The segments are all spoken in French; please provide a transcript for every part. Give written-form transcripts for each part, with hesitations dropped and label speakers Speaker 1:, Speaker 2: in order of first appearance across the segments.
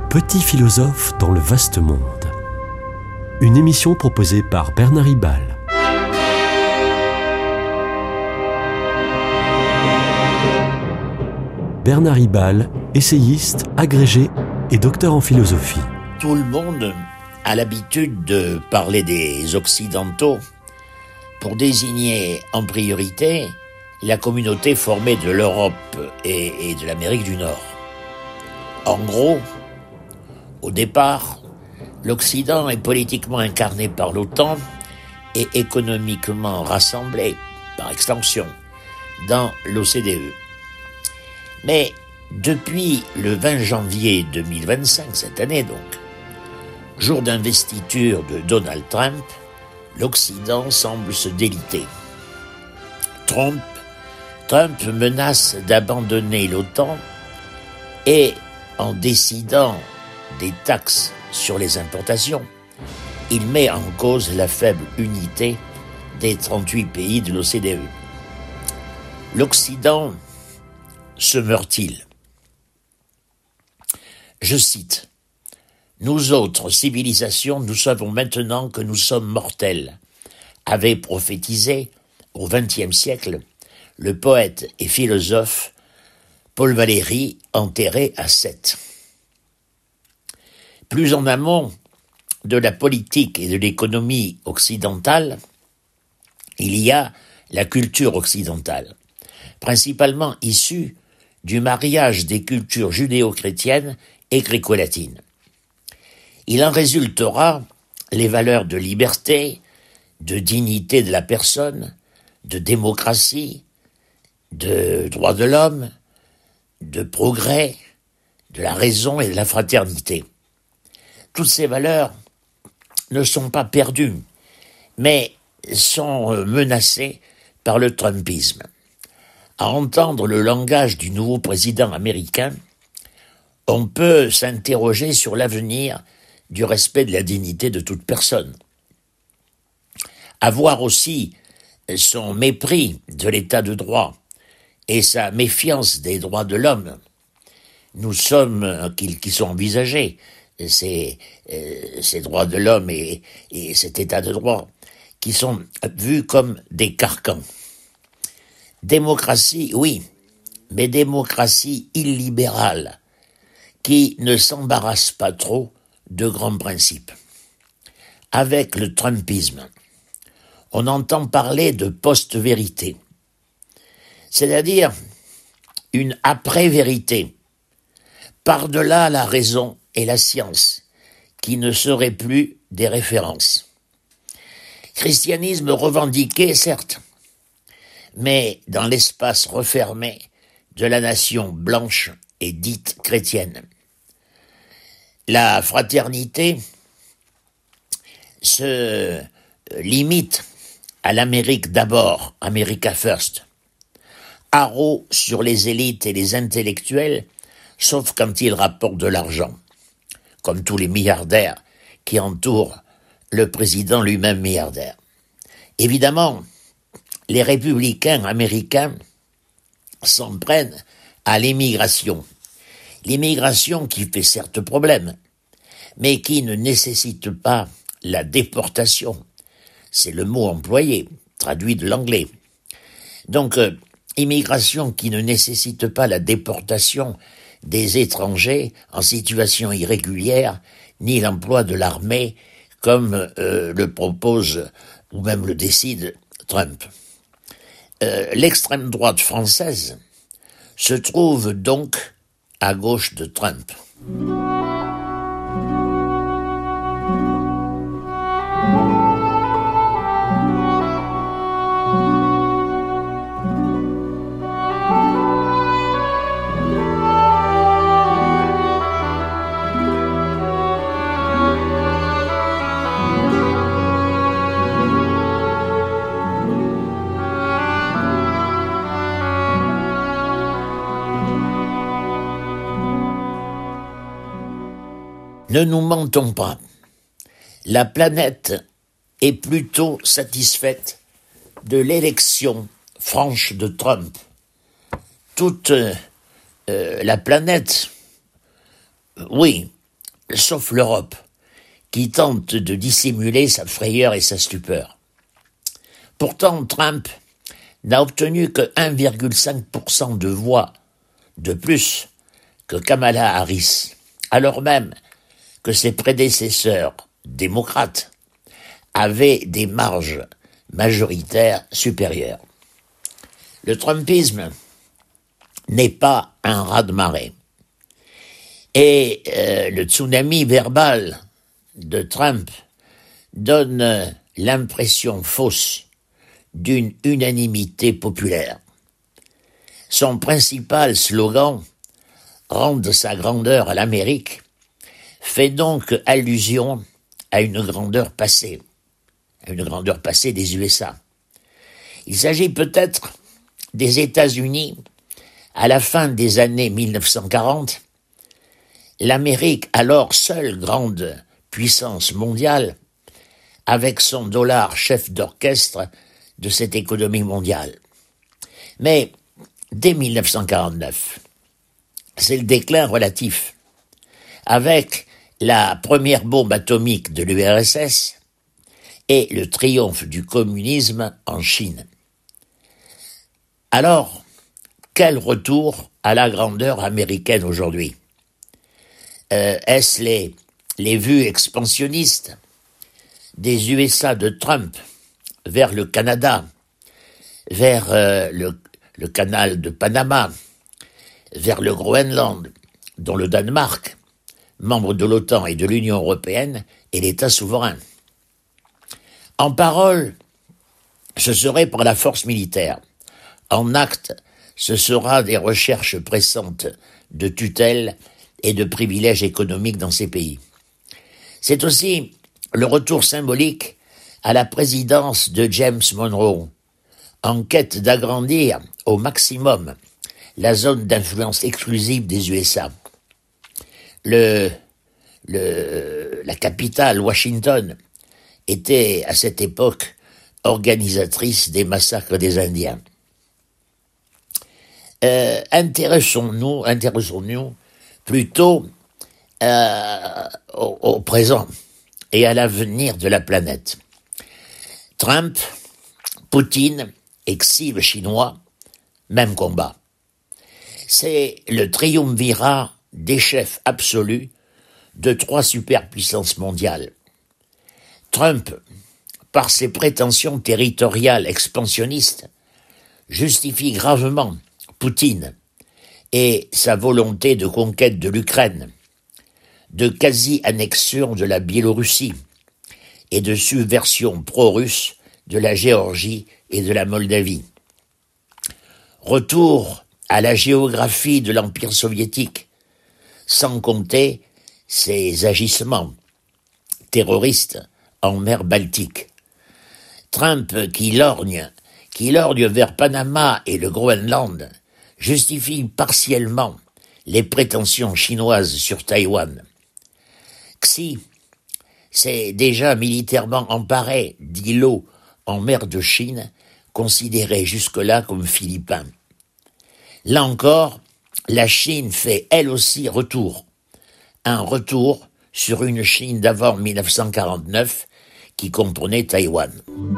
Speaker 1: Petit philosophe dans le vaste monde. Une émission proposée par Bernard Ribal. Bernard Ribal, essayiste, agrégé et docteur en philosophie.
Speaker 2: Tout le monde a l'habitude de parler des Occidentaux pour désigner en priorité la communauté formée de l'Europe et de l'Amérique du Nord. En gros, au départ, l'Occident est politiquement incarné par l'OTAN et économiquement rassemblé, par extension, dans l'OCDE. Mais depuis le 20 janvier 2025, cette année donc, jour d'investiture de Donald Trump, l'Occident semble se déliter. Trump menace d'abandonner l'OTAN et, en décidant des taxes sur les importations, il met en cause la faible unité des 38 pays de l'OCDE. L'Occident se meurt-il ? Je cite : « Nous autres civilisations, nous savons maintenant que nous sommes mortels », avait prophétisé au XXe siècle le poète et philosophe Paul Valéry, enterré à Sète. Plus en amont de la politique et de l'économie occidentale, il y a la culture occidentale, principalement issue du mariage des cultures judéo-chrétiennes et gréco-latines. Il en résultera les valeurs de liberté, de dignité de la personne, de démocratie, de droits de l'homme, de progrès, de la raison et de la fraternité. Toutes ces valeurs ne sont pas perdues, mais sont menacées par le Trumpisme. À entendre le langage du nouveau président américain, on peut s'interroger sur l'avenir du respect de la dignité de toute personne. À voir aussi son mépris de l'état de droit et sa méfiance des droits de l'homme, qui sont envisagés, ces droits de l'homme et cet état de droit, qui sont vus comme des carcans. Démocratie, oui, mais démocratie illibérale, qui ne s'embarrasse pas trop de grands principes. Avec le Trumpisme, on entend parler de post-vérité, c'est-à-dire une après-vérité, par-delà la raison et la science, qui ne seraient plus des références. Christianisme revendiqué, certes, mais dans l'espace refermé de la nation blanche et dite chrétienne. La fraternité se limite à l'Amérique d'abord, America First, haro sur les élites et les intellectuels, sauf quand ils rapportent de l'argent, comme tous les milliardaires qui entourent le président lui-même milliardaire. Évidemment, les républicains américains s'en prennent à l'immigration. L'immigration qui fait certes problème, mais qui ne nécessite pas la déportation. C'est le mot employé, traduit de l'anglais. Donc, immigration qui ne nécessite pas la déportation des étrangers en situation irrégulière, ni l'emploi de l'armée, comme le propose ou même le décide Trump. L'extrême droite française se trouve donc à gauche de Trump. Ne nous mentons pas, la planète est plutôt satisfaite de l'élection franche de Trump. Toute la planète, oui, sauf l'Europe, qui tente de dissimuler sa frayeur et sa stupeur. Pourtant, Trump n'a obtenu que 1,5% de voix de plus que Kamala Harris, alors même que ses prédécesseurs démocrates avaient des marges majoritaires supérieures. Le Trumpisme n'est pas un raz-de-marée. Et le tsunami verbal de Trump donne l'impression fausse d'une unanimité populaire. Son principal slogan, « Rendre sa grandeur à l'Amérique », fait donc allusion à une grandeur passée des USA. Il s'agit peut-être des États-Unis à la fin des années 1940, l'Amérique, alors seule grande puissance mondiale, avec son dollar chef d'orchestre de cette économie mondiale. Mais dès 1949, c'est le déclin relatif, avec la première bombe atomique de l'URSS et le triomphe du communisme en Chine. Alors, quel retour à la grandeur américaine aujourd'hui? Est-ce les vues expansionnistes des USA de Trump vers le Canada, vers le canal de Panama, vers le Groenland, dont le Danemark, membre de l'OTAN et de l'Union européenne, est l'État souverain? En parole, ce serait par la force militaire. En acte, ce sera des recherches pressantes de tutelle et de privilèges économiques dans ces pays. C'est aussi le retour symbolique à la présidence de James Monroe, en quête d'agrandir au maximum la zone d'influence exclusive des USA. La capitale, Washington, était à cette époque organisatrice des massacres des Indiens. Intéressons-nous plutôt au présent et à l'avenir de la planète. Trump, Poutine et Xi le chinois, même combat. C'est le triumvirat des chefs absolus de trois superpuissances mondiales. Trump, par ses prétentions territoriales expansionnistes, justifie gravement Poutine et sa volonté de conquête de l'Ukraine, de quasi-annexion de la Biélorussie et de subversion pro-russe de la Géorgie et de la Moldavie. Retour à la géographie de l'Empire soviétique, sans compter ses agissements terroristes en mer Baltique. Trump, qui lorgne vers Panama et le Groenland, justifie partiellement les prétentions chinoises sur Taïwan. Xi s'est déjà militairement emparé d'îlots en mer de Chine, considérés jusque-là comme philippins. Là encore, la Chine fait elle aussi un retour sur une Chine d'avant 1949 qui comprenait Taïwan.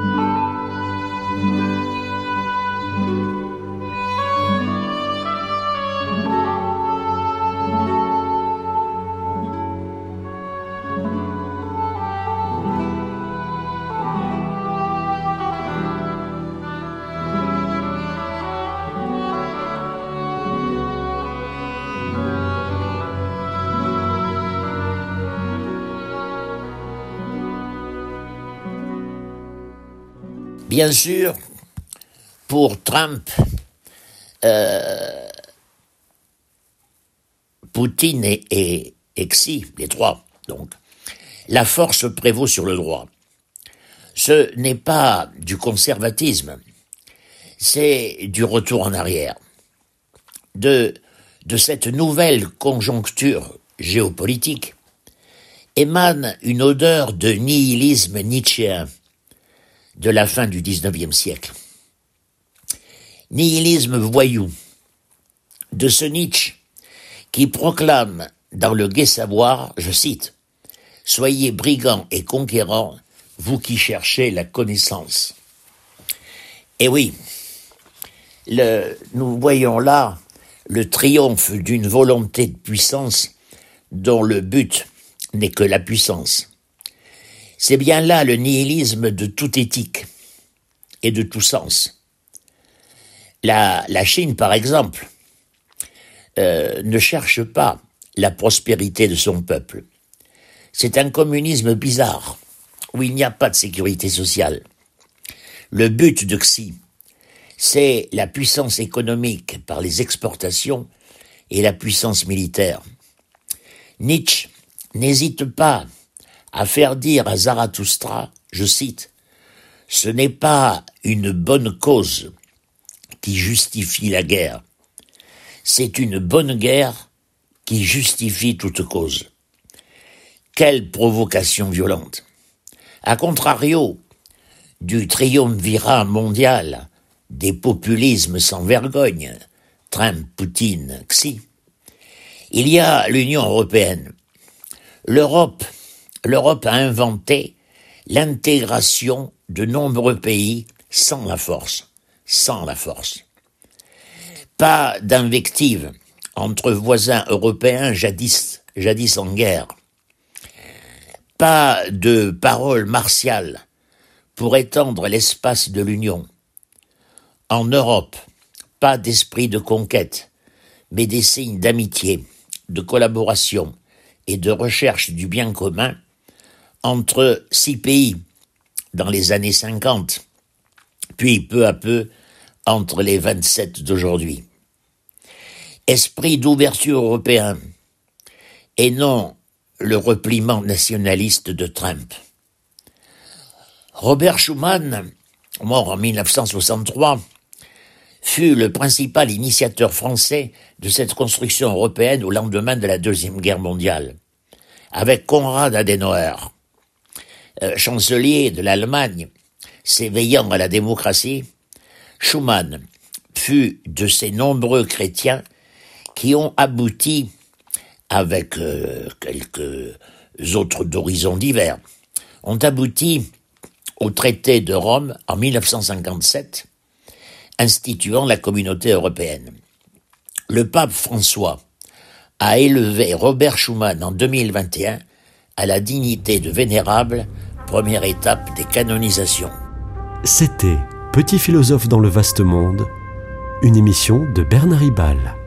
Speaker 2: Bien sûr, pour Trump, Poutine et Xi, les trois, donc, la force prévaut sur le droit. Ce n'est pas du conservatisme, c'est du retour en arrière. De cette nouvelle conjoncture géopolitique émane une odeur de nihilisme nietzschéen de la fin du XIXe siècle. Nihilisme voyou de ce Nietzsche qui proclame dans le Gai Savoir, je cite, « Soyez brigands et conquérants, vous qui cherchez la connaissance. » Et oui, nous voyons là le triomphe d'une volonté de puissance dont le but n'est que la puissance. C'est bien là le nihilisme de toute éthique et de tout sens. La Chine, par exemple, ne cherche pas la prospérité de son peuple. C'est un communisme bizarre, où il n'y a pas de sécurité sociale. Le but de Xi, c'est la puissance économique par les exportations et la puissance militaire. Nietzsche n'hésite pas à faire dire à Zarathustra, je cite, « Ce n'est pas une bonne cause qui justifie la guerre, c'est une bonne guerre qui justifie toute cause. » Quelle provocation violente! A contrario du triumvirat mondial des populismes sans vergogne, Trump, Poutine, Xi, il y a l'Union européenne. L'Europe a inventé l'intégration de nombreux pays sans la force. Pas d'invective entre voisins européens jadis en guerre. Pas de paroles martiales pour étendre l'espace de l'Union. En Europe, pas d'esprit de conquête, mais des signes d'amitié, de collaboration et de recherche du bien commun entre 6 pays dans les années 50, puis peu à peu entre les 27 d'aujourd'hui. Esprit d'ouverture européen et non le repliement nationaliste de Trump. Robert Schuman, mort en 1963, fut le principal initiateur français de cette construction européenne au lendemain de la Deuxième Guerre mondiale. Avec Konrad Adenauer, chancelier de l'Allemagne, s'éveillant à la démocratie, Schuman fut de ces nombreux chrétiens qui ont abouti, avec quelques autres d'horizons divers, ont abouti au traité de Rome en 1957, instituant la communauté européenne. Le pape François a élevé Robert Schuman en 2021 à la dignité de vénérable, première étape des canonisations.
Speaker 1: C'était Petit philosophe dans le vaste monde, une émission de Bernard Ribal.